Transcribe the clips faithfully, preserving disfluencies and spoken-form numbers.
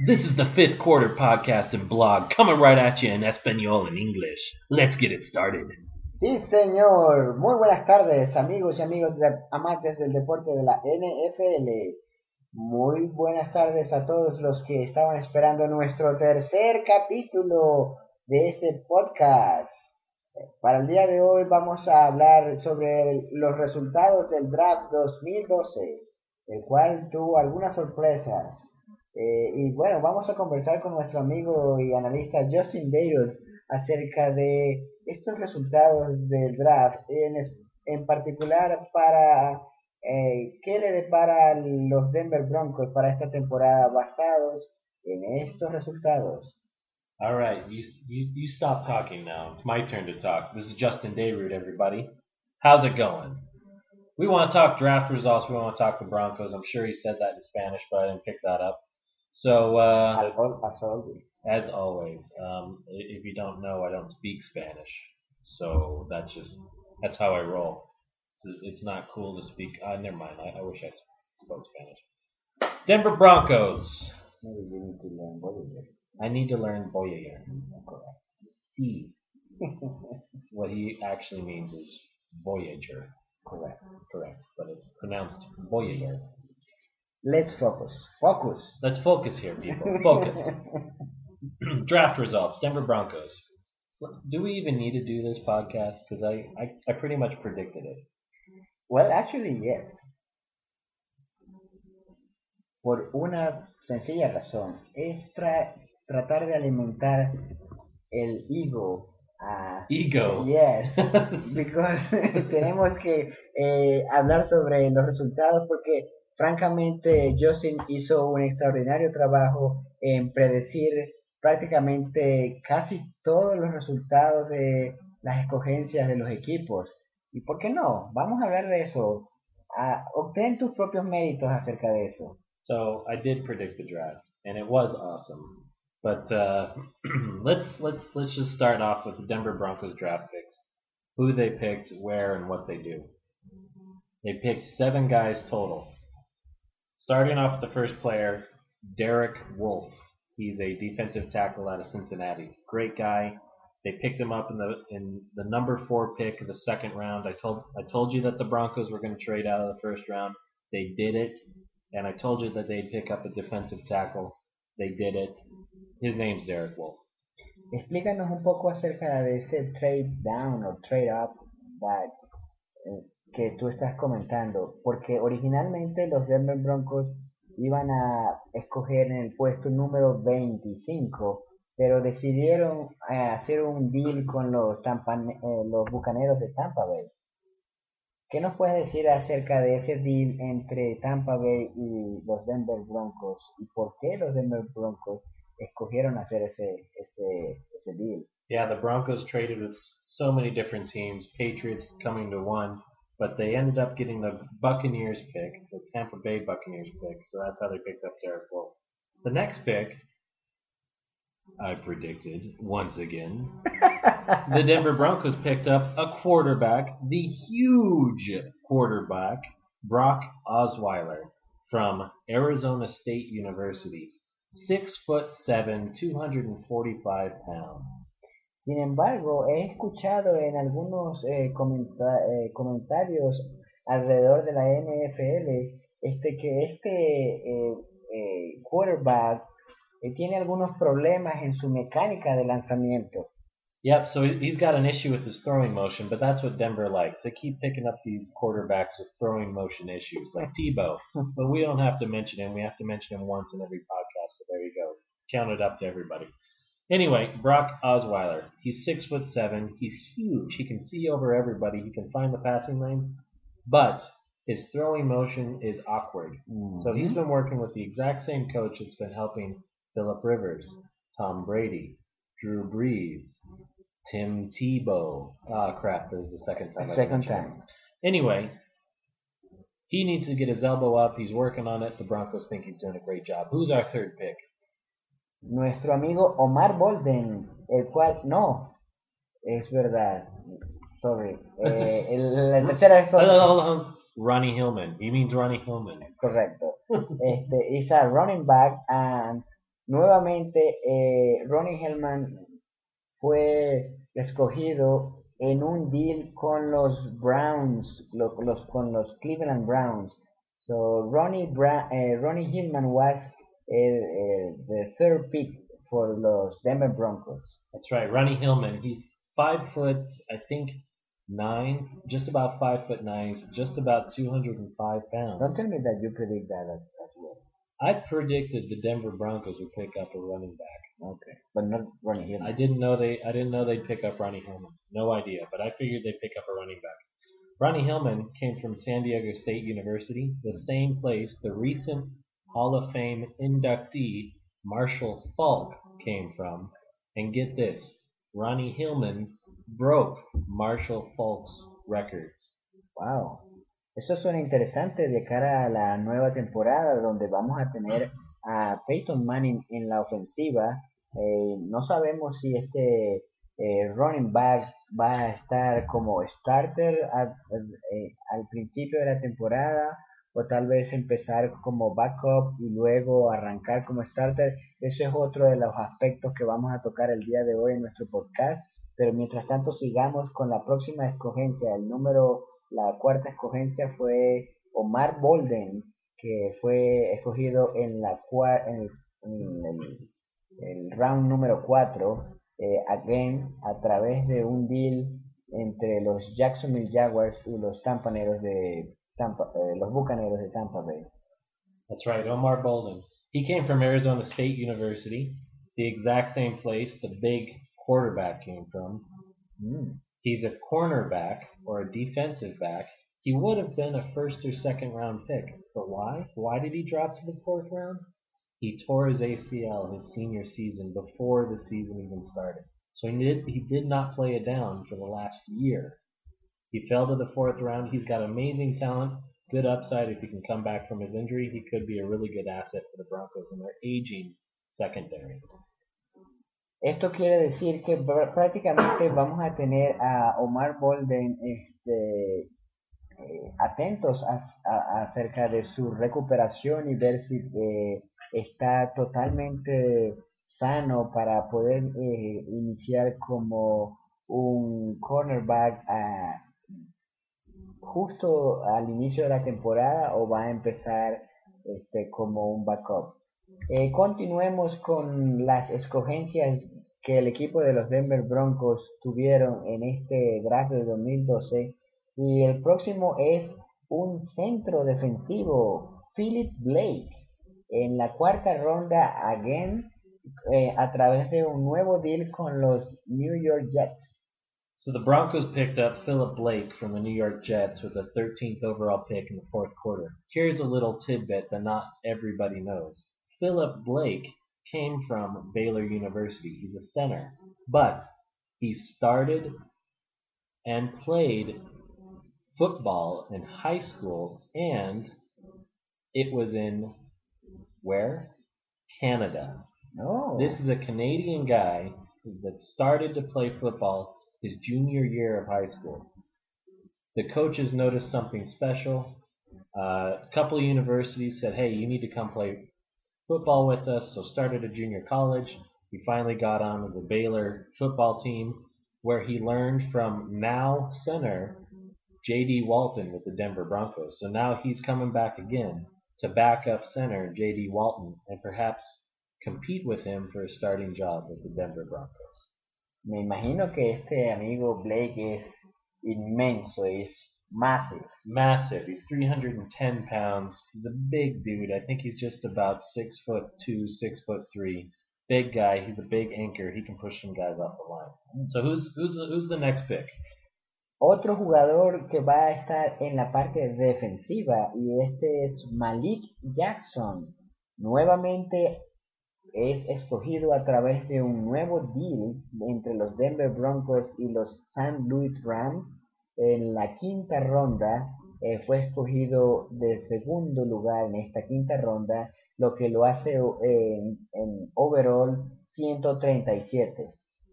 This is the fifth quarter podcast and blog coming right at you in Espanol and English. Let's get it started. Sí, señor. Muy buenas tardes, amigos y amigos de, amantes del deporte de la N F L. Muy buenas tardes a todos los que estaban esperando nuestro tercer capítulo de este podcast. Para el día de hoy vamos a hablar sobre los resultados del draft dos mil doce, el cual tuvo algunas sorpresas. Eh, y bueno, vamos a conversar con nuestro amigo y analista Justin Davis acerca de estos resultados del draft, en, en particular para eh, qué le depara los Denver Broncos para esta temporada basados en estos resultados. All right, you, you, you stop talking now. It's my turn to talk. This is Justin Dayroot, everybody. How's it going? We want to talk draft results. We want to talk the Broncos. I'm sure he said that in Spanish, but I didn't pick that up. So, uh, As always. as always, um, if you don't know, I don't speak Spanish. So that's just, that's how I roll. It's, it's not cool to speak. Uh, never mind. I, I wish I spoke Spanish. Denver Broncos. Maybe you need to learn Voyager. I need to learn Voyager. He. What he actually means is Voyager. Correct. Correct. But it's pronounced Voyager. Let's focus. Focus. Let's focus here, people. Focus. Draft results. Denver Broncos. Do we even need to do this podcast? Because I, I, I pretty much predicted it. Well, actually, yes. Por una sencilla razón. Es tra tratar de alimentar el ego. Uh, Ego. Yes. Because tenemos que eh, hablar sobre los resultados porque francamente Justin hizo un extraordinario trabajo en predecir prácticamente casi todos los resultados de las escogencias de los equipos. ¿Y por qué no? Vamos a hablar de eso. Uh, obtén tus propios méritos acerca de eso. So I did predict the draft, and it was awesome. But uh, let's let's let's just start off with the Denver Broncos draft picks. Who they picked, where, and what they do. They picked seven guys total. Starting off with the first player, Derek Wolfe. He's a defensive tackle out of Cincinnati. Great guy. They picked him up in the in the number four pick of the second round. I told I told you that the Broncos were going to trade out of the first round. They did it, and I told you that they'd pick up a defensive tackle. They did it. His name's Derek Wolfe. Explícanos un poco acerca de ese trade down o trade up that, eh, que tú estás comentando, porque originalmente los Denver Broncos iban a escoger en el puesto número veinticinco, pero decidieron eh, hacer un deal con los, Tampa, eh, los Bucaneros de Tampa Bay. ¿Qué nos puedes decir acerca de ese deal entre Tampa Bay y los Denver Broncos? ¿Y por qué los Denver Broncos escogieron hacer ese, ese, ese deal? Yeah, the Broncos traded with so many different teams, Patriots coming to one, but they ended up getting the Buccaneers pick, the Tampa Bay Buccaneers pick, so that's how they picked up Derek Wolfe. The next pick, I predicted, once again, the Denver Broncos picked up a quarterback, the huge quarterback, Brock Osweiler, from Arizona State University. Six foot seven, two hundred forty-five pounds. Sin embargo, he escuchado en algunos eh, comenta eh, comentarios alrededor de la N F L este, que este eh, eh, quarterback eh, tiene algunos problemas en su mecánica de lanzamiento. Yep, so he's got an issue with his throwing motion, but that's what Denver likes. They keep picking up these quarterbacks with throwing motion issues, like Tebow. But we don't have to mention him. We have to mention him once in every podcast, so there you go. Count it up to everybody. Anyway, Brock Osweiler. He's six foot seven. He's huge. He can see over everybody. He can find the passing lane, but his throwing motion is awkward. Mm-hmm. So he's been working with the exact same coach that's been helping Phillip Rivers, Tom Brady, Drew Brees, Tim Tebow. Ah, crap, there's the second time. Second time. Anyway, he needs to get his elbow up. He's working on it. The Broncos think he's doing a great job. Who's our third pick? Nuestro amigo Omar Bolden, el cual, no, es verdad, sorry, eh, el, la tercera vez... Hold on, hold on. Ronnie Hillman. He means Ronnie Hillman. Correcto. Este, is a running back and nuevamente eh, Ronnie Hillman fue escogido en un deal con los Browns, lo- los, con los Cleveland Browns. So Ronnie, Bra uh, Ronnie Hillman was uh, uh, the third pick for los Denver Broncos. That's right, Ronnie Hillman. He's five foot, I think, nine, just about five foot nine, just about two hundred five Don't pounds. tell me that you predict that as, as well. I predicted the Denver Broncos would pick up a running back. Okay, but not Ronnie Hillman. I didn't know they. I didn't know they'd pick up Ronnie Hillman. No idea, but I figured they'd pick up a running back. Ronnie Hillman came from San Diego State University, the same place the recent Hall of Fame inductee Marshall Falk came from. And get this, Ronnie Hillman broke Marshall Falk's records. Wow. Eso suena interesante de cara a la nueva temporada donde vamos a tener a Peyton Manning en la ofensiva. Eh, no sabemos si este eh, running back va a estar como starter a- a- eh, al principio de la temporada o tal vez empezar como backup y luego arrancar como starter. Ese es otro de los aspectos que vamos a tocar el día de hoy en nuestro podcast. Pero mientras tanto sigamos con la próxima escogencia, el número la cuarta escogencia fue Omar Bolden, que fue escogido en, la cua- en, el, en el- el round número cuatro, eh, again, a través de un deal entre los Jacksonville Jaguars y los Tampaneros de Tampa, eh, los Bucaneros de Tampa Bay. That's right, Omar Bolden. He came from Arizona State University, the exact same place the big quarterback came from. Mm. He's a cornerback or a defensive back. He would have been a first or second round pick. But why? Why did he drop to the fourth round? He tore his A C L his senior season before the season even started. So he did, he did not play it down for the last year. He fell to the fourth round. He's got amazing talent, good upside. If he can come back from his injury, he could be a really good asset for the Broncos in their aging secondary. Esto quiere decir que pr- prácticamente vamos a tener a Omar Bolden este, eh, atentos a- a- acerca de su recuperación y ver si eh, está totalmente sano para poder eh, iniciar como un cornerback ah, justo al inicio de la temporada o va a empezar este, como un backup. Eh, continuemos con las escogencias que el equipo de los Denver Broncos tuvieron en este draft de dos mil doce y el próximo es un centro defensivo, Philip Blake, en la cuarta ronda again eh, a través de un nuevo deal con los New York Jets. So the Broncos picked up Philip Blake from the New York Jets with the thirteenth overall pick in the fourth quarter. Here's a little tidbit that not everybody knows. Philip Blake came from Baylor University. He's a center, but he started and played football in high school, and it was in where? Canada. No. This is a Canadian guy that started to play football his junior year of high school. The coaches noticed something special. Uh, a couple of universities said, hey, you need to come play football with us, so started a junior college. He finally got on with the Baylor football team, where he learned from now center J D Walton with the Denver Broncos. So now he's coming back again to back up center J D Walton and perhaps compete with him for a starting job with the Denver Broncos. Me imagino que este amigo Blake es inmenso, es massive. Massive. He's three hundred ten pounds. He's a big dude. I think he's just about six foot two, six foot three. Big guy. He's a big anchor. He can push some guys off the line. So who's who's who's the next pick? Otro jugador que va a estar en la parte defensiva y este es Malik Jackson. Nuevamente es escogido a través de un nuevo deal entre los Denver Broncos y los Saint Louis Rams. En la quinta ronda eh, fue escogido de segundo lugar en esta quinta ronda, lo que lo hace en, en overall ciento treinta y siete.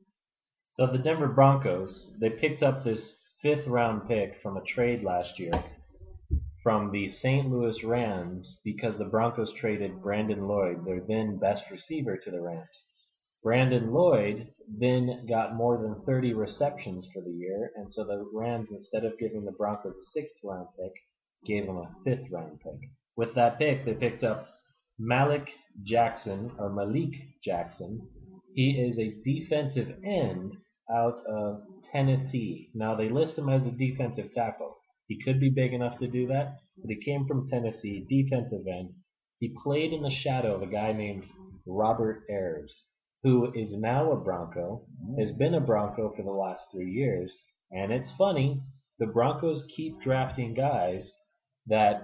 So the Denver Broncos, they picked up this fifth round pick from a trade last year from the Saint Louis Rams because the Broncos traded Brandon Lloyd, their then best receiver, to the Rams. Brandon Lloyd then got more than thirty receptions for the year, and so the Rams, instead of giving the Broncos a sixth round pick, gave them a fifth round pick. With that pick, they picked up Malik Jackson, or Malik Jackson. He is a defensive end out of Tennessee. Now, they list him as a defensive tackle. He could be big enough to do that, but he came from Tennessee, defensive end. He played in the shadow of a guy named Robert Ayers, who is now a Bronco, has been a Bronco for the last three years. And it's funny, the Broncos keep drafting guys that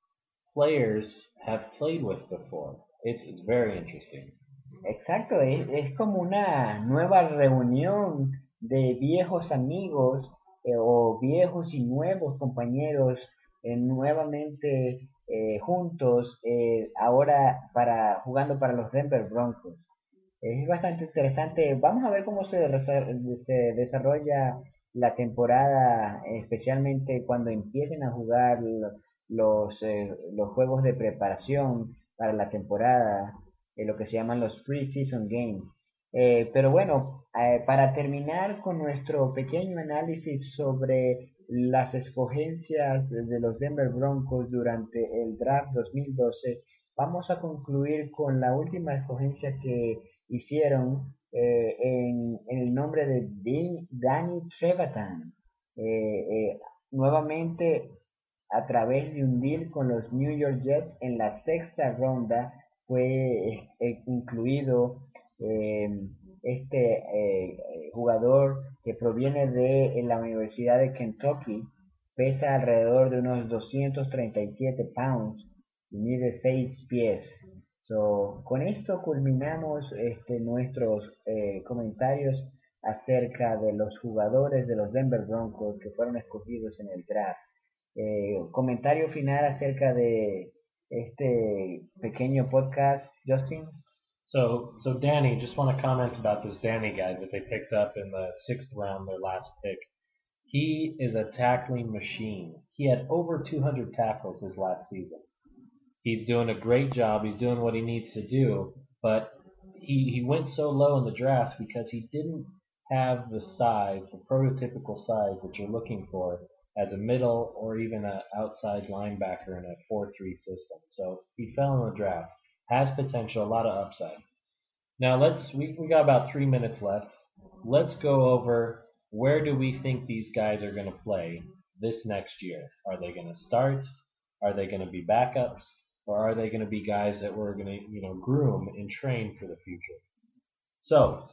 players have played with before. It's, it's very interesting. Exacto, es, es como una nueva reunión de viejos amigos eh, o viejos y nuevos compañeros eh, nuevamente eh, juntos, eh, ahora para jugando para los Denver Broncos. Es bastante interesante. Vamos a ver cómo se, se desarrolla la temporada, especialmente cuando empiecen a jugar los, eh, los juegos de preparación para la temporada, eh, lo que se llaman los pre-season games. Eh, pero bueno, eh, para terminar con nuestro pequeño análisis sobre las escogencias de los Denver Broncos durante el draft dos mil doce, vamos a concluir con la última escogencia que hicieron eh, en, en el nombre de D- Danny Trevathan. Eh, eh, nuevamente, a través de un deal con los New York Jets en la sexta ronda, fue eh, incluido eh, este eh, jugador que proviene de la Universidad de Kentucky, pesa alrededor de unos doscientos treinta y siete pounds y mide seis pies. So, con esto culminamos este, nuestros eh, comentarios acerca de los jugadores de los Denver Broncos que fueron escogidos en el draft. Eh, comentario final acerca de este pequeño podcast, Justin. So, so Danny, just want to comment about this Danny guy that they picked up in the sixth round, their last pick. He is a tackling machine. He had over two hundred tackles his last season. He's doing a great job. He's doing what he needs to do, but he, he went so low in the draft because he didn't have the size, the prototypical size that you're looking for as a middle or even an outside linebacker in a four three system. So he fell in the draft. Has potential, a lot of upside. Now let's we, we got about three minutes left. Let's go over where do we think these guys are going to play this next year. Are they going to start? Are they going to be backups? Or are they going to be guys that we're going to, you know, groom and train for the future? So,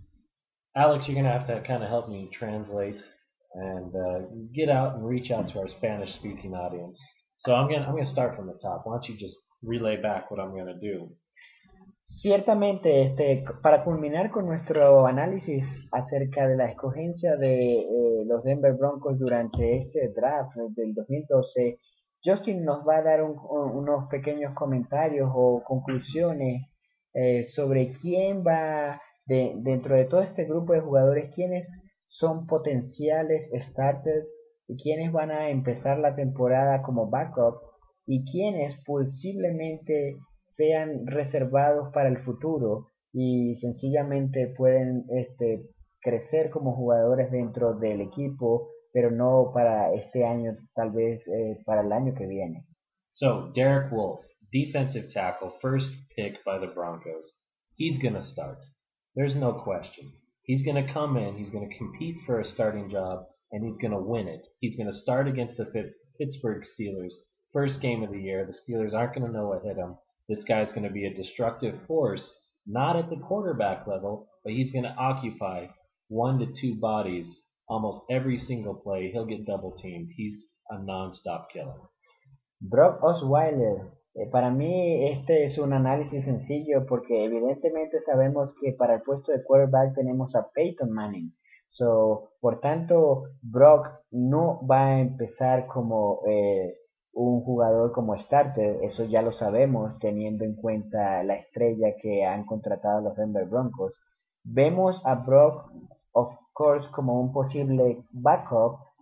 Alex, you're going to have to kind of help me translate and uh, get out and reach out to our Spanish-speaking audience. So I'm going to I'm going to start from the top. Why don't you just relay back what I'm going to do? Ciertamente, este, para culminar con nuestro análisis acerca de la escogencia de eh, los Denver Broncos durante este draft del dos mil doce, Justin nos va a dar un, un, unos pequeños comentarios o conclusiones eh, sobre quién va, de, dentro de todo este grupo de jugadores, quiénes son potenciales starters y quiénes van a empezar la temporada como backup y quiénes posiblemente sean reservados para el futuro y sencillamente pueden este, crecer como jugadores dentro del equipo, pero no para este año, tal vez eh, para el año que viene. So, Derek Wolfe, defensive tackle, first pick by the Broncos. He's going to start. There's no question. He's going to come in, he's going to compete for a starting job, and he's going to win it. He's going to start against the Pittsburgh Steelers. First game of the year. The Steelers aren't going to know what hit him. This guy's going to be a destructive force, not at the quarterback level, but he's going to occupy one to two bodies almost every single play. He'll get double teamed. He's a non-stop killer. Brock Osweiler. Eh, para mí este es un análisis sencillo porque evidentemente sabemos que para el puesto de quarterback tenemos a Peyton Manning. So, por tanto, Brock no va a empezar como eh, un jugador como starter, eso ya lo sabemos teniendo en cuenta la estrella que han contratado los Denver Broncos. Vemos a Brock, of course, como un posible backup,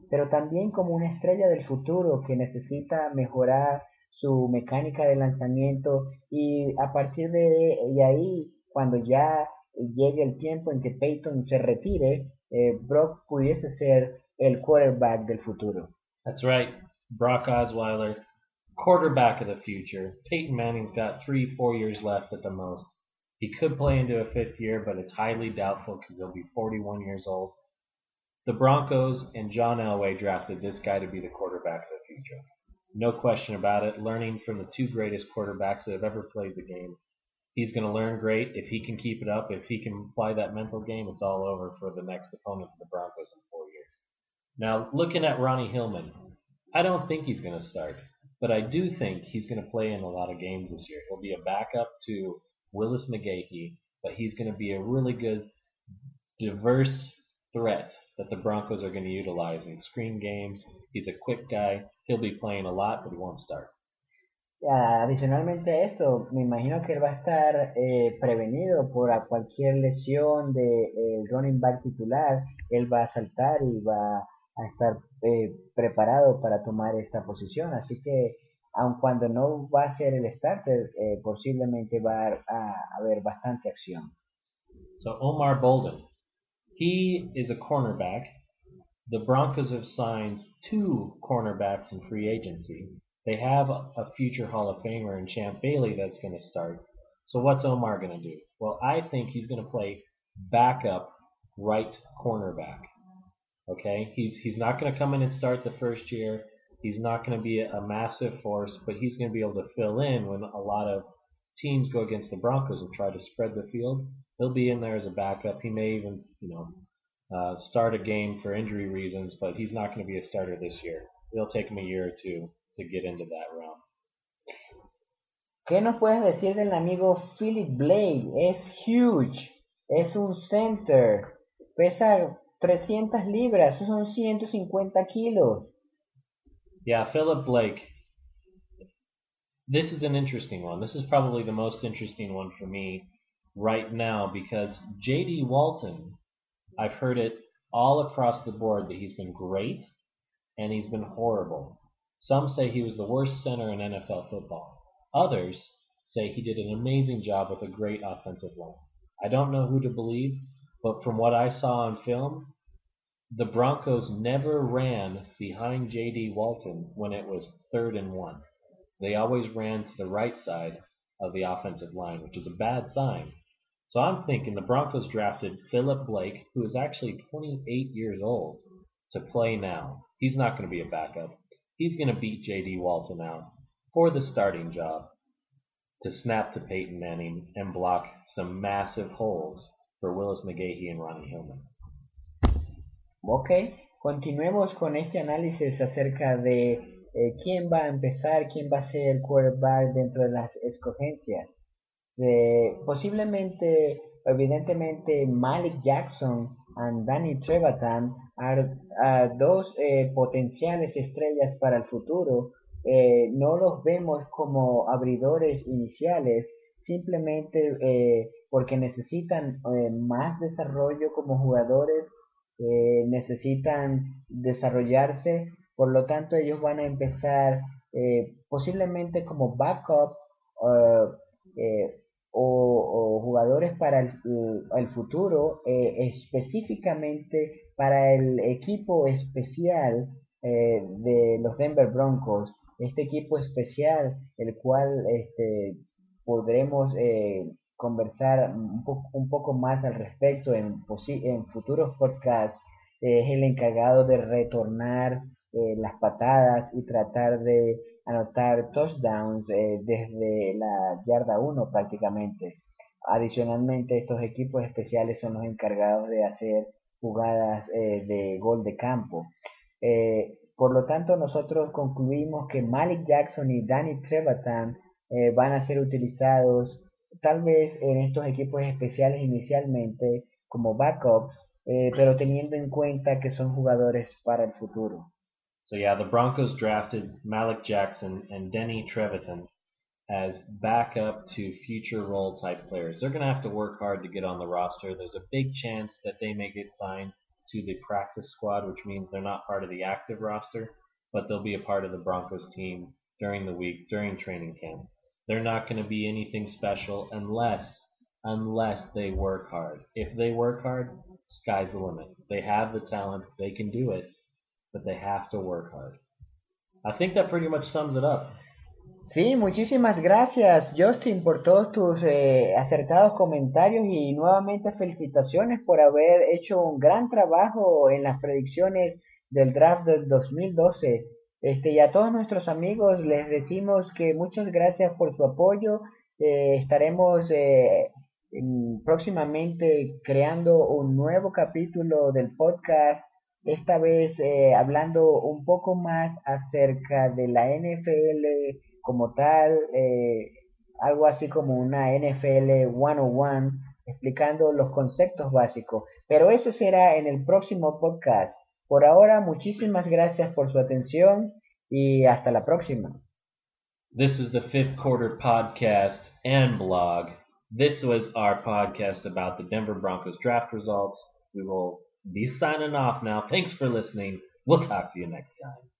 pero también como una estrella del futuro que necesita mejorar su mecánica de lanzamiento y a partir de, de ahí, cuando ya llegue el tiempo en que Peyton se retire, eh, Brock pudiese ser el quarterback del futuro. That's right, Brock Osweiler, quarterback of the future. Peyton Manning's got three, four years left at the most. He could play into a fifth year, but it's highly doubtful because he'll be forty-one years old. The Broncos and John Elway drafted this guy to be the quarterback of the future. No question about it, learning from the two greatest quarterbacks that have ever played the game. He's going to learn great. If he can keep it up, if he can apply that mental game, it's all over for the next opponent of the Broncos in four years. Now, looking at Ronnie Hillman, I don't think he's going to start, but I do think he's going to play in a lot of games this year. He'll be a backup to Willis McGahee, but he's going to be a really good, diverse threat that the Broncos are going to utilize in screen games. He's a quick guy. He'll be playing a lot, but he won't start. Adicionalmente a esto, me imagino que él va a estar eh, prevenido por a cualquier lesión del de, running back titular. Él va a saltar y va a estar eh, preparado para tomar esta posición. Así que, aun cuando no va a ser el starter, eh, posiblemente va a, a haber bastante acción. So Omar Bolden, he is a cornerback. The Broncos have signed two cornerbacks in free agency. They have a future Hall of Famer in Champ Bailey that's going to start. So what's Omar going to do? Well, I think he's going to play backup right cornerback. Okay, he's he's not going to come in and start the first year. He's not going to be a, a massive force, but he's going to be able to fill in when a lot of teams go against the Broncos and try to spread the field. He'll be in there as a backup. He may even, you know, uh, start a game for injury reasons, but he's not going to be a starter this year. It'll take him a year or two to get into that realm. ¿Qué nos puedes decir del amigo Philip Blake? Es huge, es un center, pesa trescientas libras, eso son ciento cincuenta kilos. Yeah, Philip Blake. This is an interesting one. This is probably the most interesting one for me right now because J D Walton, I've heard it all across the board that he's been great and he's been horrible. Some say he was the worst center in N F L football. Others say he did an amazing job with a great offensive line. I don't know who to believe, but from what I saw on film, the Broncos never ran behind J D Walton when it was third and one. They always ran to the right side of the offensive line, which is a bad sign. So I'm thinking the Broncos drafted Philip Blake, who is actually twenty-eight years old, to play now. He's not going to be a backup. He's going to beat J D Walton out for the starting job to snap to Peyton Manning and block some massive holes for Willis McGahee and Ronnie Hillman. Ok, continuemos con este análisis acerca de eh, quién va a empezar, quién va a ser el quarterback dentro de las escogencias. Eh, posiblemente, evidentemente, Malik Jackson y Danny Trevathan are, are dos eh, potenciales estrellas para el futuro. Eh, no los vemos como abridores iniciales, simplemente eh, porque necesitan eh, más desarrollo como jugadores, eh, necesitan desarrollarse, por lo tanto ellos van a empezar eh, posiblemente como backup uh, eh, o, o jugadores para el, el futuro, eh, específicamente para el equipo especial eh, de los Denver Broncos, este equipo especial el cual este, podremos eh, conversar un, po un poco más al respecto en, en futuros podcasts. Eh, es el encargado de retornar eh, las patadas y tratar de anotar touchdowns eh, desde la yarda uno prácticamente. Adicionalmente, estos equipos especiales son los encargados de hacer jugadas eh, de gol de campo. Eh, por lo tanto, nosotros concluimos que Malik Jackson y Danny Trevathan eh, van a ser utilizados tal vez en estos equipos especiales inicialmente como backups, eh, pero teniendo en cuenta que son jugadores para el futuro. So yeah, the Broncos drafted Malik Jackson and Denny Trevathan as backup to future role type players. They're going to have to work hard to get on the roster. There's a big chance that they may get signed to the practice squad, which means they're not part of the active roster, but they'll be a part of the Broncos team during the week, during training camp. They're not going to be anything special unless unless they work hard. If they work hard, sky's the limit. They have the talent, they can do it, but they have to work hard. I think that pretty much sums it up. Sí, muchísimas gracias, Justin, por todos tus eh, acertados comentarios y nuevamente felicitaciones por haber hecho un gran trabajo en las predicciones del draft del dos mil doce. Este, y a todos nuestros amigos les decimos que muchas gracias por su apoyo. Eh, estaremos eh, en, próximamente creando un nuevo capítulo del podcast, esta vez eh, hablando un poco más acerca de la N F L como tal, eh, algo así como una N F L ciento uno, explicando los conceptos básicos. Pero eso será en el próximo podcast. Por ahora, muchísimas gracias por su atención y hasta la próxima. This is the Fifth Quarter Podcast and blog. This was our podcast about the Denver Broncos draft results. We will be signing off now. Thanks for listening. We'll talk to you next time.